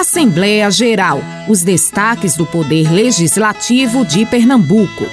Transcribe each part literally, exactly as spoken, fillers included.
Assembleia Geral. Os destaques do Poder Legislativo de Pernambuco.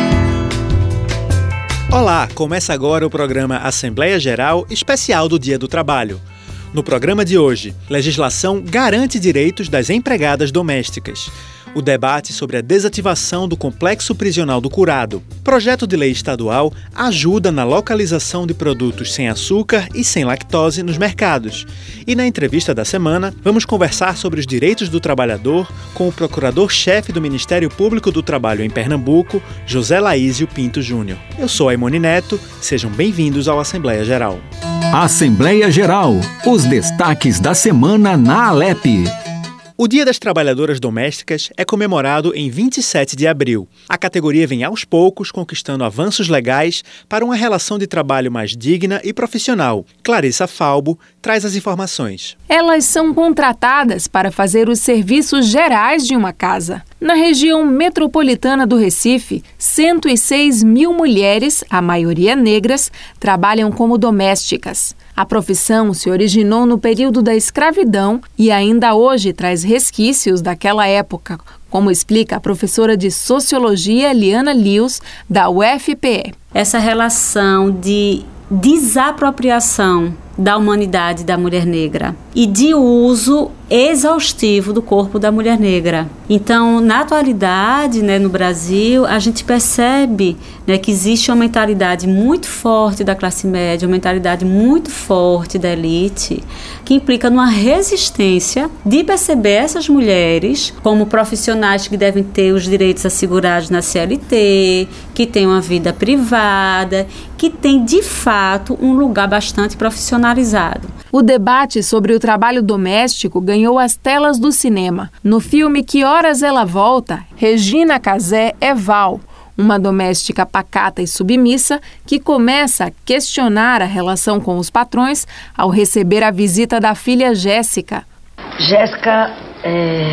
Olá, começa agora o programa Assembleia Geral especial do Dia do Trabalho. No programa de hoje, legislação garante direitos das empregadas domésticas. O debate sobre a desativação do complexo prisional do Curado. Projeto de lei estadual ajuda na localização de produtos sem açúcar e sem lactose nos mercados. E na entrevista da semana, vamos conversar sobre os direitos do trabalhador com o procurador-chefe do Ministério Público do Trabalho em Pernambuco, José Laísio Pinto Júnior. Eu sou Aimone Neto, sejam bem-vindos ao Assembleia Geral. Assembleia Geral, os destaques da semana na Alep. O Dia das Trabalhadoras Domésticas é comemorado em vinte e sete de abril. A categoria vem aos poucos conquistando avanços legais para uma relação de trabalho mais digna e profissional. Clarissa Falbo traz as informações. Elas são contratadas para fazer os serviços gerais de uma casa. Na região metropolitana do Recife, cento e seis mil mulheres, a maioria negras, trabalham como domésticas. A profissão se originou no período da escravidão e ainda hoje traz resquícios daquela época, como explica a professora de Sociologia Liana Lius, da U F P E. Essa relação de desapropriação da humanidade da mulher negra e de uso exaustivo do corpo da mulher negra. Então, na atualidade, né, no Brasil, a gente percebe, né, que existe uma mentalidade muito forte da classe média, uma mentalidade muito forte da elite, que implica numa resistência de perceber essas mulheres como profissionais que devem ter os direitos assegurados na C L T, que têm uma vida privada, que têm, de fato, um lugar bastante profissionalizado. O debate sobre o trabalho doméstico ganhou as telas do cinema. No filme Que Horas Ela Volta, Regina Casé é Val, uma doméstica pacata e submissa que começa a questionar a relação com os patrões ao receber a visita da filha Jéssica. Jéssica é,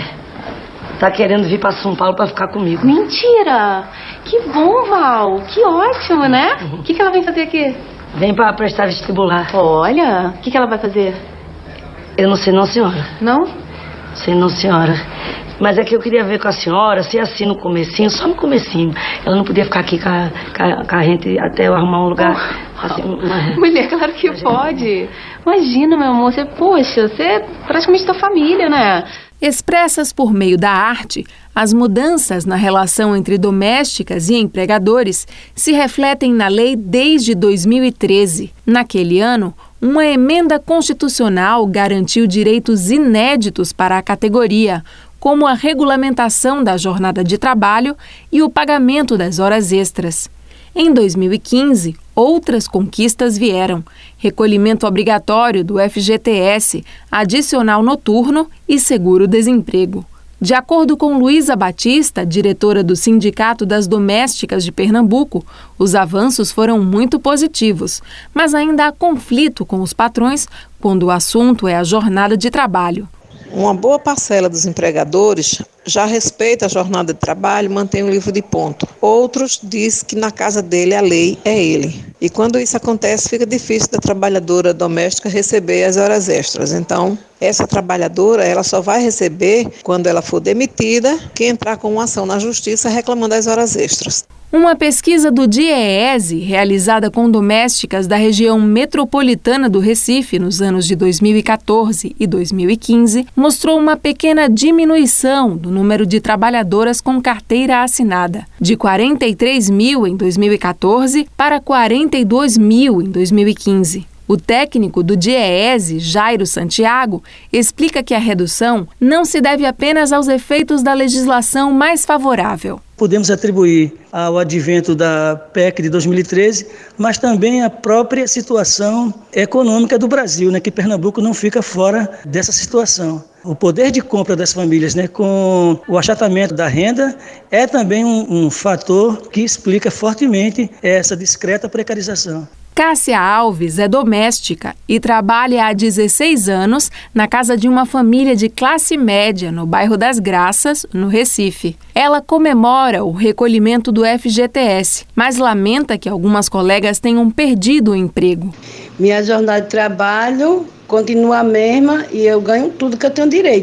tá querendo vir para São Paulo para ficar comigo. Mentira! Que bom, Val! Que ótimo, né? O uhum. que, que ela vem fazer aqui? Vem para prestar vestibular. Olha, o que, que ela vai fazer? Eu não sei não, senhora. Não? Sei não, senhora. Mas é que eu queria ver com a senhora, se assim no comecinho, só no comecinho. Ela não podia ficar aqui com a, com a, com a gente até eu arrumar um lugar. Oh, assim, uma... Mulher, claro que Imagina. pode. Imagina, meu amor, você, poxa, você é praticamente da família, né? Expressas por meio da arte, as mudanças na relação entre domésticas e empregadores se refletem na lei desde dois mil e treze. Naquele ano, uma emenda constitucional garantiu direitos inéditos para a categoria, como a regulamentação da jornada de trabalho e o pagamento das horas extras. Em dois mil e quinze, outras conquistas vieram: recolhimento obrigatório do F G T S, adicional noturno e seguro-desemprego. De acordo com Luísa Batista, diretora do Sindicato das Domésticas de Pernambuco, os avanços foram muito positivos, mas ainda há conflito com os patrões quando o assunto é a jornada de trabalho. Uma boa parcela dos empregadores já respeita a jornada de trabalho e mantém o livro de ponto. Outros dizem que na casa dele a lei é ele. E quando isso acontece, fica difícil da trabalhadora doméstica receber as horas extras. Então, essa trabalhadora ela só vai receber quando ela for demitida, que entrar com uma ação na justiça reclamando as horas extras. Uma pesquisa do DIEESE, realizada com domésticas da região metropolitana do Recife nos anos de dois mil e quatorze e dois mil e quinze, mostrou uma pequena diminuição do número de trabalhadoras com carteira assinada, de quarenta e três mil em dois mil e quatorze para quarenta e dois mil em dois mil e quinze. O técnico do DIEESE, Jairo Santiago, explica que a redução não se deve apenas aos efeitos da legislação mais favorável. Podemos atribuir ao advento da P E C de dois mil e treze, mas também à própria situação econômica do Brasil, né, que Pernambuco não fica fora dessa situação. O poder de compra das famílias, né, com o achatamento da renda, é também um, um fator que explica fortemente essa discreta precarização. Cássia Alves é doméstica e trabalha há dezesseis anos na casa de uma família de classe média no bairro das Graças, no Recife. Ela comemora o recolhimento do F G T S, mas lamenta que algumas colegas tenham perdido o emprego. Minha jornada de trabalho continua a mesma e eu ganho tudo que eu tenho direito.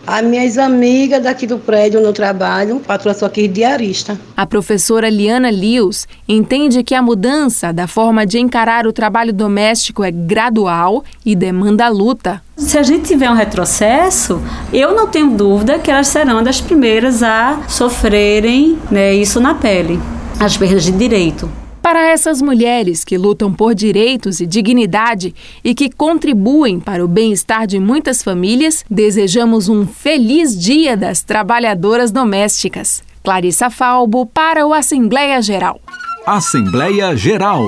As minhas amigas daqui do prédio onde eu trabalho, patroa só aqui diarista. A professora Liana Lius entende que a mudança da forma de encarar o trabalho doméstico é gradual e demanda luta. Se a gente tiver um retrocesso, eu não tenho dúvida que elas serão das primeiras a sofrerem, né, isso na pele, as perdas de direito. Para essas mulheres que lutam por direitos e dignidade e que contribuem para o bem-estar de muitas famílias, desejamos um feliz Dia das Trabalhadoras Domésticas. Clarissa Falbo para o Assembleia Geral. Assembleia Geral.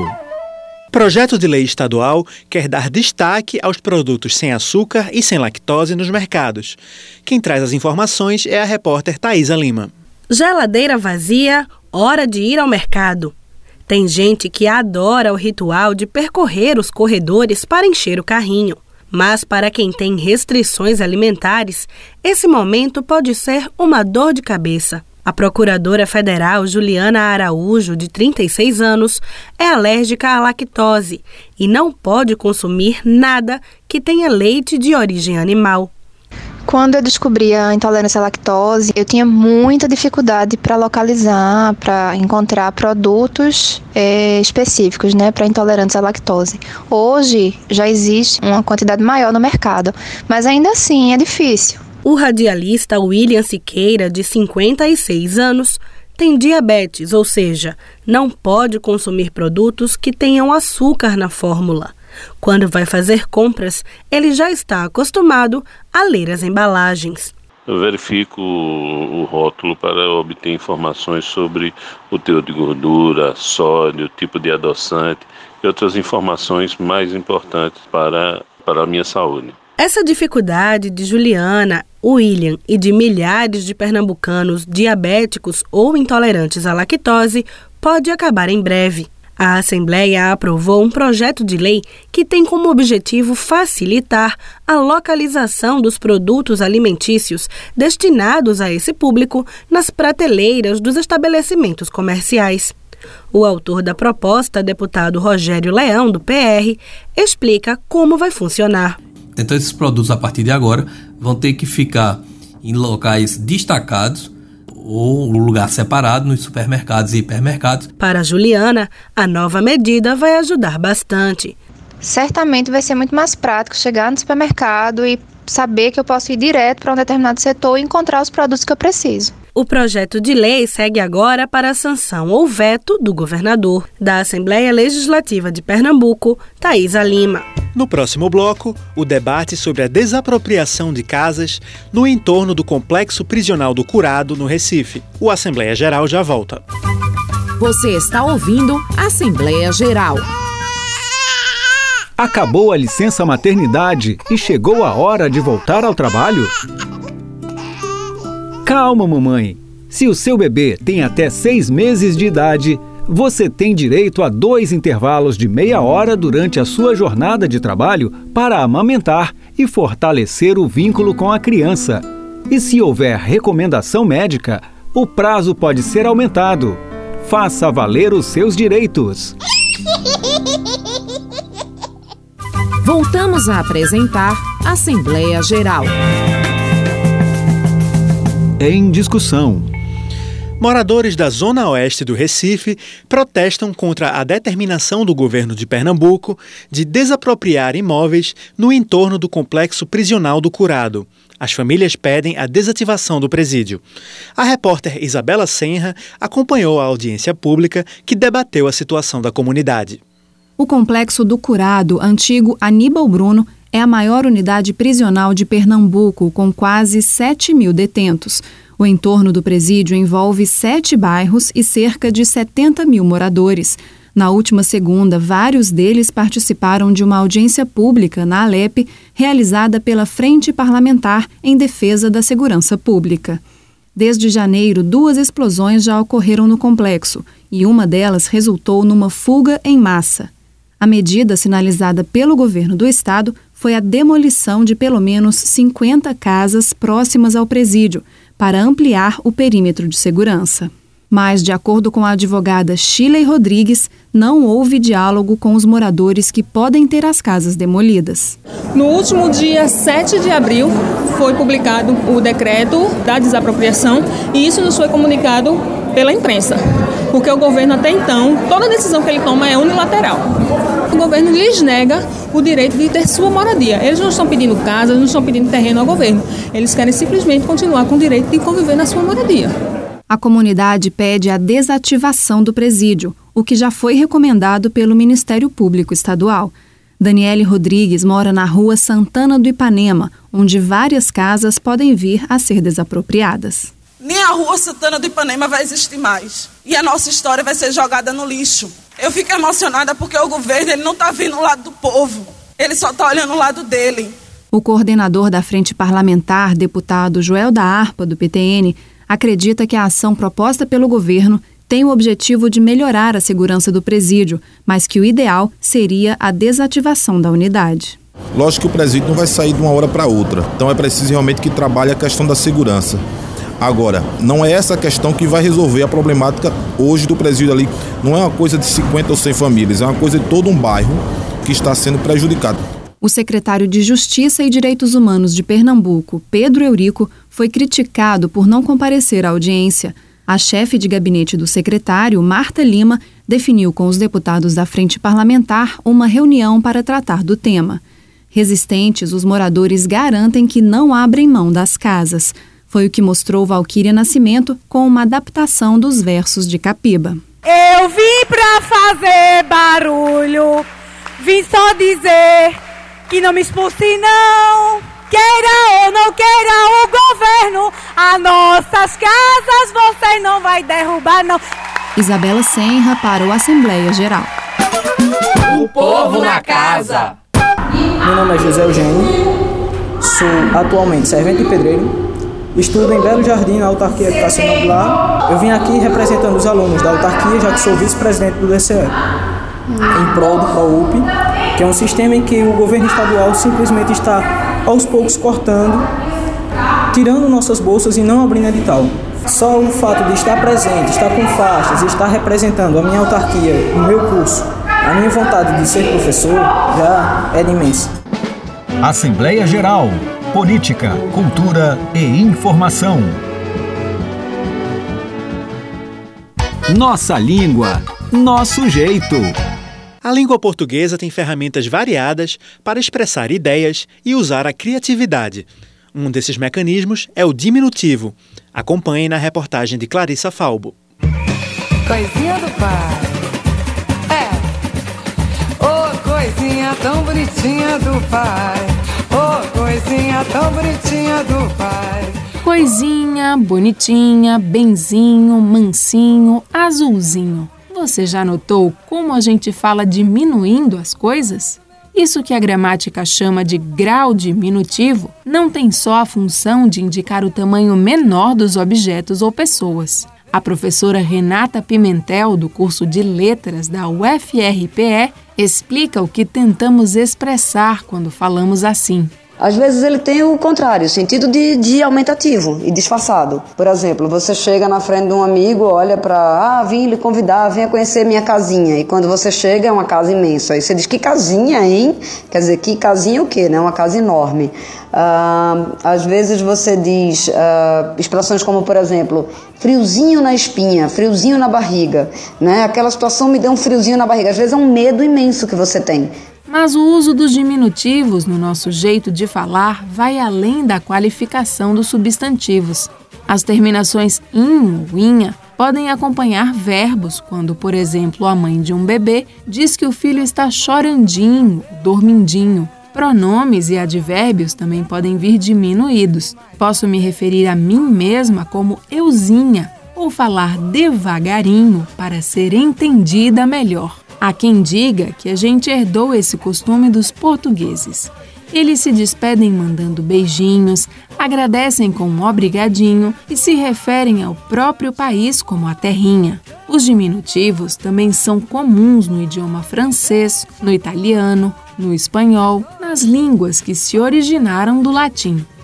Projeto de lei estadual quer dar destaque aos produtos sem açúcar e sem lactose nos mercados. Quem traz as informações é a repórter Thaisa Lima. Geladeira vazia, hora de ir ao mercado. Tem gente que adora o ritual de percorrer os corredores para encher o carrinho. Mas para quem tem restrições alimentares, esse momento pode ser uma dor de cabeça. A procuradora federal Juliana Araújo, de trinta e seis anos, é alérgica à lactose e não pode consumir nada que tenha leite de origem animal. Quando eu descobri a intolerância à lactose, eu tinha muita dificuldade para localizar, para encontrar produtos é, específicos, né, para intolerantes à lactose. Hoje já existe uma quantidade maior no mercado, mas ainda assim é difícil. O radialista William Siqueira, de cinquenta e seis anos, tem diabetes, ou seja, não pode consumir produtos que tenham açúcar na fórmula. Quando vai fazer compras, ele já está acostumado a ler as embalagens. Eu verifico o rótulo para obter informações sobre o teor de gordura, sódio, tipo de adoçante e outras informações mais importantes para, para a minha saúde. Essa dificuldade de Juliana, William e de milhares de pernambucanos diabéticos ou intolerantes à lactose pode acabar em breve. A Assembleia aprovou um projeto de lei que tem como objetivo facilitar a localização dos produtos alimentícios destinados a esse público nas prateleiras dos estabelecimentos comerciais. O autor da proposta, deputado Rogério Leão, do P R, explica como vai funcionar. Então, esses produtos, a partir de agora, vão ter que ficar em locais destacados ou lugar separado nos supermercados e hipermercados. Para a Juliana, a nova medida vai ajudar bastante. Certamente vai ser muito mais prático chegar no supermercado e saber que eu posso ir direto para um determinado setor e encontrar os produtos que eu preciso. O projeto de lei segue agora para a sanção ou veto do governador. Da Assembleia Legislativa de Pernambuco, Thaisa Lima. No próximo bloco, o debate sobre a desapropriação de casas no entorno do complexo prisional do Curado, no Recife. O Assembleia Geral já volta. Você está ouvindo Assembleia Geral. Acabou a licença maternidade e chegou a hora de voltar ao trabalho? Calma, mamãe. Se o seu bebê tem até seis meses de idade, você tem direito a dois intervalos de meia hora durante a sua jornada de trabalho para amamentar e fortalecer o vínculo com a criança. E se houver recomendação médica, o prazo pode ser aumentado. Faça valer os seus direitos. Voltamos a apresentar Assembleia Geral. Em discussão. Moradores da Zona Oeste do Recife protestam contra a determinação do governo de Pernambuco de desapropriar imóveis no entorno do complexo prisional do Curado. As famílias pedem a desativação do presídio. A repórter Isabela Senra acompanhou a audiência pública que debateu a situação da comunidade. O complexo do Curado, antigo Aníbal Bruno, é a maior unidade prisional de Pernambuco, com quase sete mil detentos. O entorno do presídio envolve sete bairros e cerca de setenta mil moradores. Na última segunda, vários deles participaram de uma audiência pública na Alep, realizada pela Frente Parlamentar em Defesa da Segurança Pública. Desde janeiro, duas explosões já ocorreram no complexo, e uma delas resultou numa fuga em massa. A medida sinalizada pelo governo do estado foi a demolição de pelo menos cinquenta casas próximas ao presídio, para ampliar o perímetro de segurança. Mas, de acordo com a advogada Shirley Rodrigues, não houve diálogo com os moradores que podem ter as casas demolidas. No último dia sete de abril, foi publicado o decreto da desapropriação e isso nos foi comunicado pela imprensa, porque o governo até então, toda decisão que ele toma é unilateral. O governo lhes nega o direito de ter sua moradia. Eles não estão pedindo casas, não estão pedindo terreno ao governo. Eles querem simplesmente continuar com o direito de conviver na sua moradia. A comunidade pede a desativação do presídio, o que já foi recomendado pelo Ministério Público Estadual. Daniele Rodrigues mora na rua Santana do Ipanema, onde várias casas podem vir a ser desapropriadas. Nem a rua Santana do Ipanema vai existir mais. E a nossa história vai ser jogada no lixo. Eu fico emocionada porque o governo ele não está vendo o lado do povo. Ele só está olhando o lado dele. O coordenador da Frente Parlamentar, deputado Joel da Harpa, do P T N, acredita que a ação proposta pelo governo tem o objetivo de melhorar a segurança do presídio, mas que o ideal seria a desativação da unidade. Lógico que o presídio não vai sair de uma hora para outra, então é preciso realmente que trabalhe a questão da segurança. Agora, não é essa questão que vai resolver a problemática hoje do presídio ali. Não é uma coisa de cinquenta ou cem famílias, é uma coisa de todo um bairro que está sendo prejudicado. O secretário de Justiça e Direitos Humanos de Pernambuco, Pedro Eurico, foi criticado por não comparecer à audiência. A chefe de gabinete do secretário, Marta Lima, definiu com os deputados da Frente Parlamentar uma reunião para tratar do tema. Resistentes, os moradores garantem que não abrem mão das casas. Foi o que mostrou Valquíria Nascimento com uma adaptação dos versos de Capiba. Eu vim pra fazer barulho, vim só dizer que não me expulse não. Queira ou não queira o governo, as nossas casas você não vai derrubar não. Isabela Senra para o Assembleia Geral. O povo na casa. Meu nome é José Eugênio, sou atualmente servente de pedreiro. Estudo em Belo Jardim, na autarquia educacional do lar. Eu vim aqui representando os alunos da autarquia, já que sou vice-presidente do D C E, em prol do ProUP, que é um sistema em que o governo estadual simplesmente está, aos poucos, cortando, tirando nossas bolsas e não abrindo edital. Só o fato de estar presente, estar com faixas e estar representando a minha autarquia, o meu curso, a minha vontade de ser professor, já é imensa. Assembleia Geral. Política, cultura e informação. Nossa língua, nosso jeito. A língua portuguesa tem ferramentas variadas para expressar ideias e usar a criatividade. Um desses mecanismos é o diminutivo. Acompanhe na reportagem de Clarissa Falbo. Coisinha do pai. É. Ô, oh, coisinha tão bonitinha do pai. Oh, coisinha tão bonitinha do pai. Coisinha, bonitinha, benzinho, mansinho, azulzinho. Você já notou como a gente fala diminuindo as coisas? Isso que a gramática chama de grau diminutivo não tem só a função de indicar o tamanho menor dos objetos ou pessoas. A professora Renata Pimentel, do curso de Letras da U F R P E, explica o que tentamos expressar quando falamos assim. Às vezes ele tem o contrário, o sentido de, de aumentativo e disfarçado. Por exemplo, você chega na frente de um amigo, olha para, ah, vim lhe convidar, venha conhecer minha casinha. E quando você chega é uma casa imensa. Aí você diz, que casinha, hein? Quer dizer, que casinha o quê? Né? Uma casa enorme. Ah, às vezes você diz ah, expressões como, por exemplo, friozinho na espinha, friozinho na barriga. Né? Aquela situação me deu um friozinho na barriga. Às vezes é um medo imenso que você tem. Mas o uso dos diminutivos no nosso jeito de falar vai além da qualificação dos substantivos. As terminações in ou inha podem acompanhar verbos quando, por exemplo, a mãe de um bebê diz que o filho está chorandinho, dormindinho. Pronomes e advérbios também podem vir diminuídos. Posso me referir a mim mesma como euzinha ou falar devagarinho para ser entendida melhor. Há quem diga que a gente herdou esse costume dos portugueses. Eles se despedem mandando beijinhos, agradecem com um obrigadinho e se referem ao próprio país como a terrinha. Os diminutivos também são comuns no idioma francês, no italiano, no espanhol, nas línguas que se originaram do latim.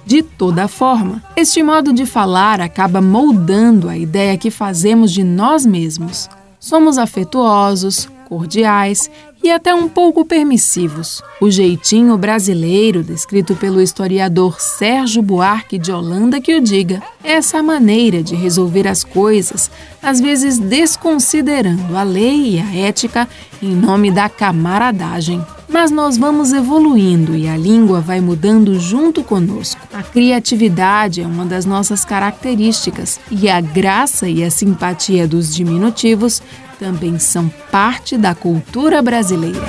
De toda forma, este modo de falar acaba moldando a ideia que fazemos de nós mesmos. Somos afetuosos, cordiais e até um pouco permissivos. O jeitinho brasileiro, descrito pelo historiador Sérgio Buarque de Holanda, que o diga. Essa maneira de resolver as coisas, às vezes desconsiderando a lei e a ética em nome da camaradagem. Mas nós vamos evoluindo e a língua vai mudando junto conosco. A criatividade é uma das nossas características e a graça e a simpatia dos diminutivos também são parte da cultura brasileira.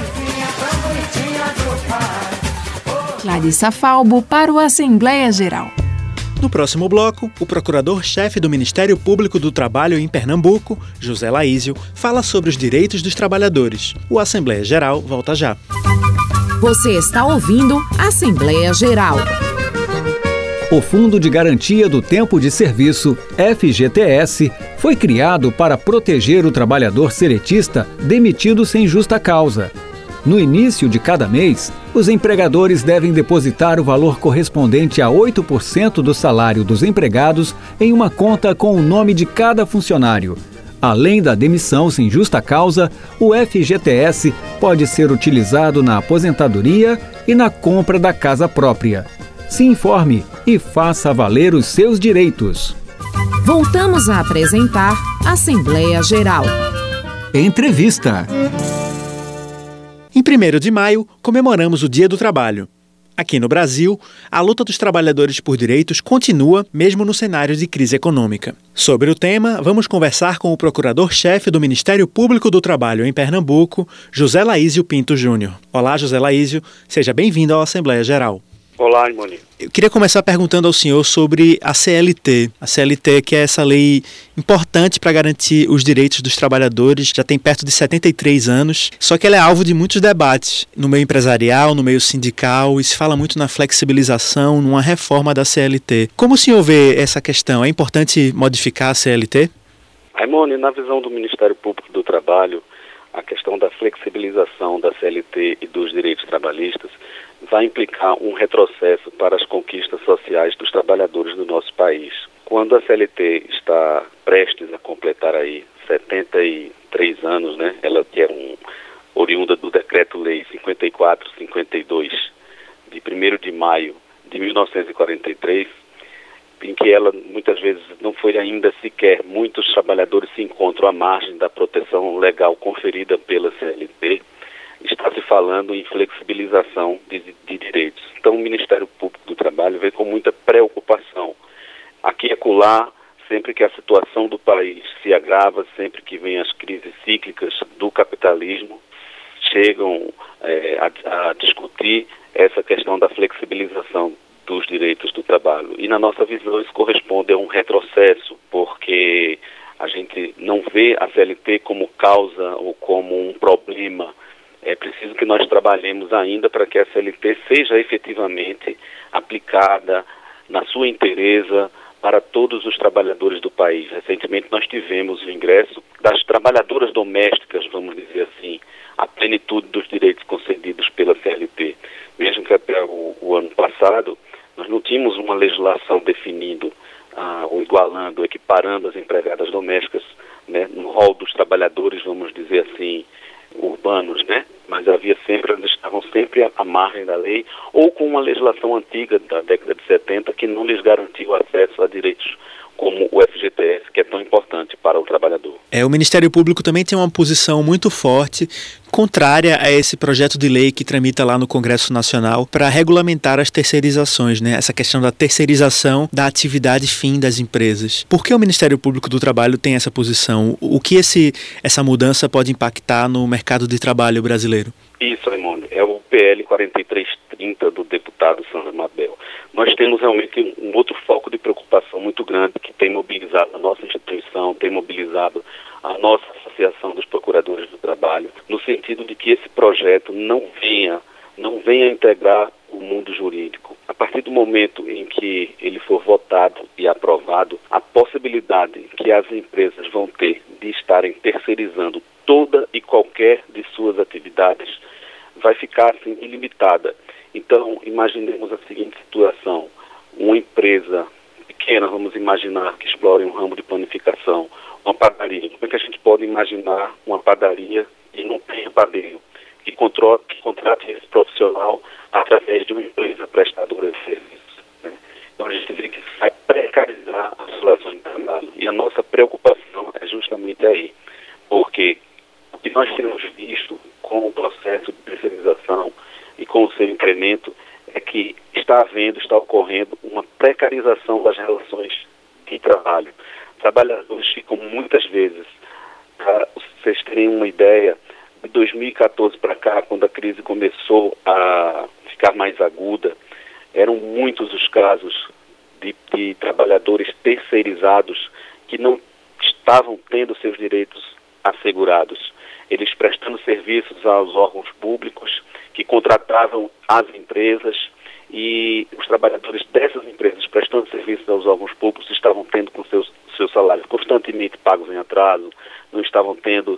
Clarissa Falbo para o Assembleia Geral. No próximo bloco, o procurador-chefe do Ministério Público do Trabalho em Pernambuco, José Laísio, fala sobre os direitos dos trabalhadores. O Assembleia Geral volta já. Você está ouvindo Assembleia Geral. O Fundo de Garantia do Tempo de Serviço, F G T S, foi criado para proteger o trabalhador seletista demitido sem justa causa. No início de cada mês, os empregadores devem depositar o valor correspondente a oito por cento do salário dos empregados em uma conta com o nome de cada funcionário. Além da demissão sem justa causa, o F G T S pode ser utilizado na aposentadoria e na compra da casa própria. Se informe e faça valer os seus direitos. Voltamos a apresentar Assembleia Geral. Entrevista. Em primeiro de maio, comemoramos o Dia do Trabalho. Aqui no Brasil, a luta dos trabalhadores por direitos continua, mesmo no cenário de crise econômica. Sobre o tema, vamos conversar com o procurador-chefe do Ministério Público do Trabalho em Pernambuco, José Laísio Pinto Júnior. Olá, José Laísio, seja bem-vindo à Assembleia Geral. Olá, Imoni. Eu queria começar perguntando ao senhor sobre a C L T. A C L T, que é essa lei importante para garantir os direitos dos trabalhadores, já tem perto de setenta e três anos, só que ela é alvo de muitos debates no meio empresarial, no meio sindical, e se fala muito na flexibilização, numa reforma da C L T. Como o senhor vê essa questão? É importante modificar a C L T? Imoni, na visão do Ministério Público do Trabalho, a questão da flexibilização da C L T e dos direitos trabalhistas vai implicar um retrocesso para as conquistas sociais dos trabalhadores do nosso país. Quando a C L T está prestes a completar aí setenta e três anos, né, ela que é um, oriunda do Decreto-Lei cinquenta e quatro cinquenta e dois, de primeiro de maio de mil novecentos e quarenta e três, em que ela muitas vezes não foi ainda sequer, muitos trabalhadores se encontram à margem da proteção legal conferida pela C L T, está se falando em flexibilização de, de direitos. Então o Ministério Público do Trabalho vem com muita preocupação. Aqui e acolá, sempre que a situação do país se agrava, sempre que vem as crises cíclicas do capitalismo, chegam é, a, a discutir essa questão da flexibilização dos direitos do trabalho. E na nossa visão isso corresponde a um retrocesso, porque a gente não vê a C L T como causa ou como um problema. É preciso que nós trabalhemos ainda para que a C L T seja efetivamente aplicada na sua inteireza para todos os trabalhadores do país. Recentemente nós tivemos o ingresso das trabalhadoras domésticas, vamos dizer assim, a plenitude dos direitos concedidos pela C L T. Mesmo que até o, o ano passado nós não tínhamos uma legislação definindo, ah, ou igualando, equiparando as empregadas domésticas, né, no rol dos trabalhadores, vamos dizer assim, urbanos, né? Mas havia sempre, eles estavam sempre à margem da lei, ou com uma legislação antiga da década de setenta que não lhes garantiu acesso a direitos como o F G T S, que é tão importante para o trabalhador. É, o Ministério Público também tem uma posição muito forte, contrária a esse projeto de lei que tramita lá no Congresso Nacional para regulamentar as terceirizações, né? Essa questão da terceirização da atividade fim das empresas. Por que o Ministério Público do Trabalho tem essa posição? O que esse, essa mudança pode impactar no mercado de trabalho brasileiro? Isso, Raimundo, é o P L quarenta e três trinta do deputado Sandro Mabel. Nós temos realmente um outro foco de preocupação muito grande que tem mobilizado a nossa instituição, tem mobilizado a nossa Associação dos Procuradores do Trabalho, no sentido de que esse projeto não venha, não venha integrar o mundo jurídico. A partir do momento em que ele for votado e aprovado, a possibilidade que as empresas vão ter de estarem terceirizando toda e qualquer de suas atividades vai ficar assim ilimitada. Então, imaginemos a seguinte situação: uma empresa pequena, vamos imaginar, que explore um ramo de panificação, uma padaria. Como é que a gente pode imaginar uma padaria e não tenha padeiro, que, controle, que contrate esse profissional através de uma empresa prestadora de serviços, né? Então a gente vê que isso vai precarizar as relações de trabalho. E a nossa preocupação é justamente aí, porque o que nós temos visto com o processo de terceirização e com o seu incremento é que está havendo, está ocorrendo uma precarização das relações de trabalho. Trabalhadores ficam muitas vezes, para vocês terem uma ideia, de dois mil e quatorze para cá, quando a crise começou a ficar mais aguda, eram muitos os casos de, de trabalhadores terceirizados que não estavam tendo seus direitos assegurados. Eles prestando serviços aos órgãos públicos, que contratavam as empresas, e os trabalhadores dessas empresas prestando serviços aos órgãos públicos estavam tendo com seus, seus salários constantemente pagos em atraso, não estavam tendo,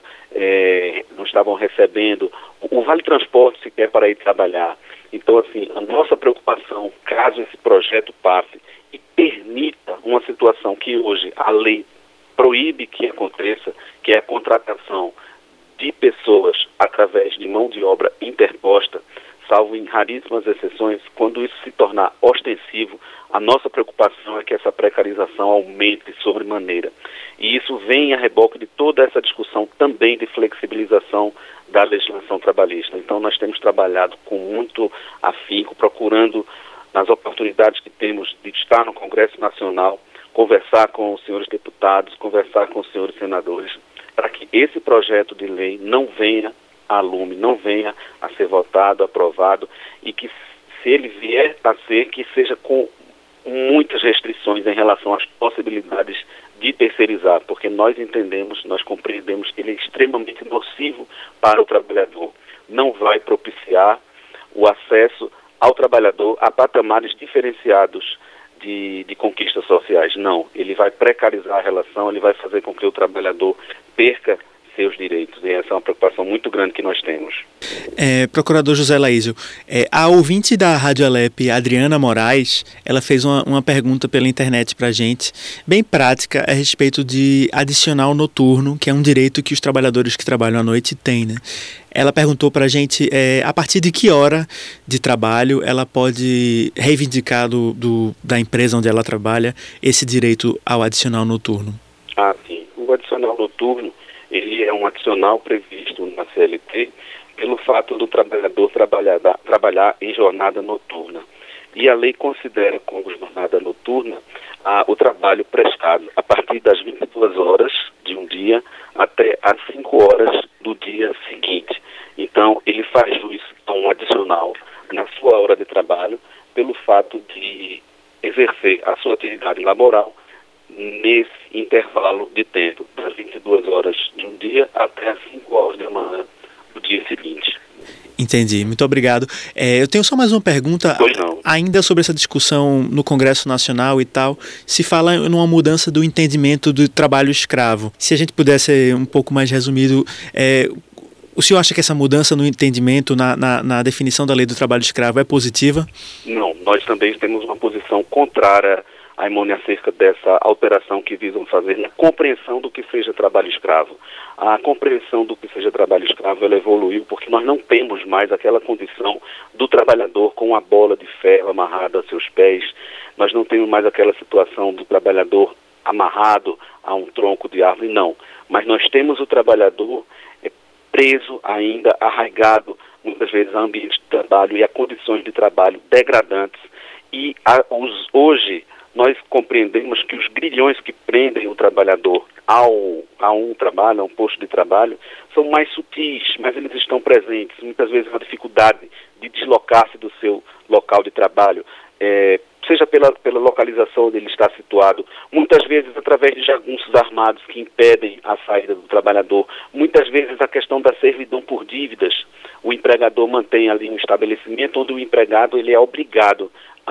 é, não estavam recebendo o, o vale-transporte sequer para ir trabalhar. Então, assim, a nossa preocupação, caso esse projeto passe e permita uma situação que hoje a lei proíbe que aconteça, que é a contratação de pessoas através de mão de obra interposta, salvo em raríssimas exceções, quando isso se tornar ostensivo, a nossa preocupação é que essa precarização aumente sobremaneira. E isso vem a reboque de toda essa discussão também de flexibilização da legislação trabalhista. Então nós temos trabalhado com muito afinco, procurando, nas oportunidades que temos de estar no Congresso Nacional, conversar com os senhores deputados, conversar com os senhores senadores, para que esse projeto de lei não venha a lume, não venha a ser votado, aprovado, e que, se ele vier a ser, que seja com muitas restrições em relação às possibilidades de terceirizar, porque nós entendemos, nós compreendemos que ele é extremamente nocivo para o trabalhador. Não vai propiciar o acesso ao trabalhador a patamares diferenciados de, de conquistas sociais. Não, ele vai precarizar a relação, ele vai fazer com que o trabalhador perca seus direitos, e essa é uma preocupação muito grande que nós temos. É, Procurador José Laísio, é, a ouvinte da Rádio Alep, Adriana Moraes, ela fez uma, uma pergunta pela internet para a gente, bem prática, a respeito de adicional noturno, que é um direito que os trabalhadores que trabalham à noite têm, né? Ela perguntou para a gente é, a partir de que hora de trabalho ela pode reivindicar do, do, da empresa onde ela trabalha esse direito ao adicional noturno. Ah, sim. O adicional noturno, ele é um adicional previsto na C L T pelo fato do trabalhador trabalhar, trabalhar em jornada noturna. E a lei considera como jornada noturna ah, o trabalho prestado a partir das vinte e duas horas de um dia até as cinco horas do dia seguinte. Então, ele faz jus a um adicional na sua hora de trabalho pelo fato de exercer a sua atividade laboral nesse intervalo de tempo, das vinte e duas horas de um dia até as cinco horas da manhã do dia seguinte. Entendi, muito obrigado. É, eu tenho só mais uma pergunta, ainda sobre essa discussão no Congresso Nacional e tal, se fala numa mudança do entendimento do trabalho escravo. Se a gente pudesse um pouco mais resumido, é, o senhor acha que essa mudança no entendimento, na, na, na definição da lei do trabalho escravo é positiva? Não, nós também temos uma posição contrária a Imone acerca dessa alteração que visam fazer na compreensão do que seja trabalho escravo. A compreensão do que seja trabalho escravo, ela evoluiu porque nós não temos mais aquela condição do trabalhador com uma bola de ferro amarrada aos seus pés. Nós não temos mais aquela situação do trabalhador amarrado a um tronco de árvore, não. Mas nós temos o trabalhador é, preso ainda, arraigado, muitas vezes a ambiente de trabalho e a condições de trabalho degradantes. E a, os, hoje nós compreendemos que os grilhões que prendem o trabalhador ao, a um trabalho, a um posto de trabalho, são mais sutis, mas eles estão presentes. Muitas vezes uma dificuldade de deslocar-se do seu local de trabalho, é, seja pela, pela localização onde ele está situado, muitas vezes através de jagunços armados que impedem a saída do trabalhador, muitas vezes a questão da servidão por dívidas. O empregador mantém ali um estabelecimento onde o empregado ele é obrigado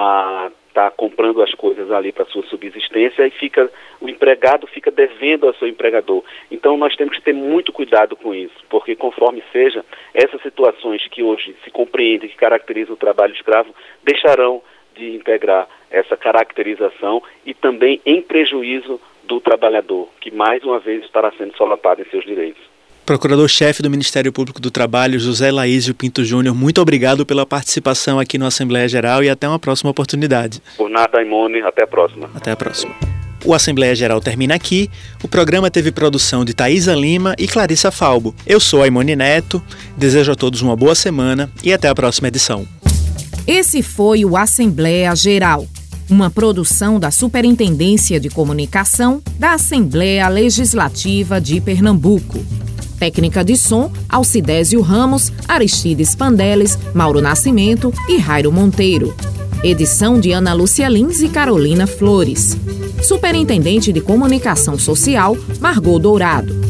a estar comprando as coisas ali para sua subsistência e fica, o empregado fica devendo ao seu empregador. Então nós temos que ter muito cuidado com isso, porque conforme seja, essas situações que hoje se compreendem, que caracterizam o trabalho escravo, deixarão de integrar essa caracterização e também em prejuízo do trabalhador, que mais uma vez estará sendo solapado em seus direitos. Procurador-chefe do Ministério Público do Trabalho, José Laísio Pinto Júnior, muito obrigado pela participação aqui no Assembleia Geral e até uma próxima oportunidade. Por nada, Aimone, até a próxima. Até a próxima. O Assembleia Geral termina aqui. O programa teve produção de Thaisa Lima e Clarissa Falbo. Eu sou Aimone Neto, desejo a todos uma boa semana e até a próxima edição. Esse foi o Assembleia Geral, uma produção da Superintendência de Comunicação da Assembleia Legislativa de Pernambuco. Técnica de som, Alcidésio Ramos, Aristides Pandeles, Mauro Nascimento e Jairo Monteiro. Edição de Ana Lúcia Lins e Carolina Flores. Superintendente de Comunicação Social, Margot Dourado.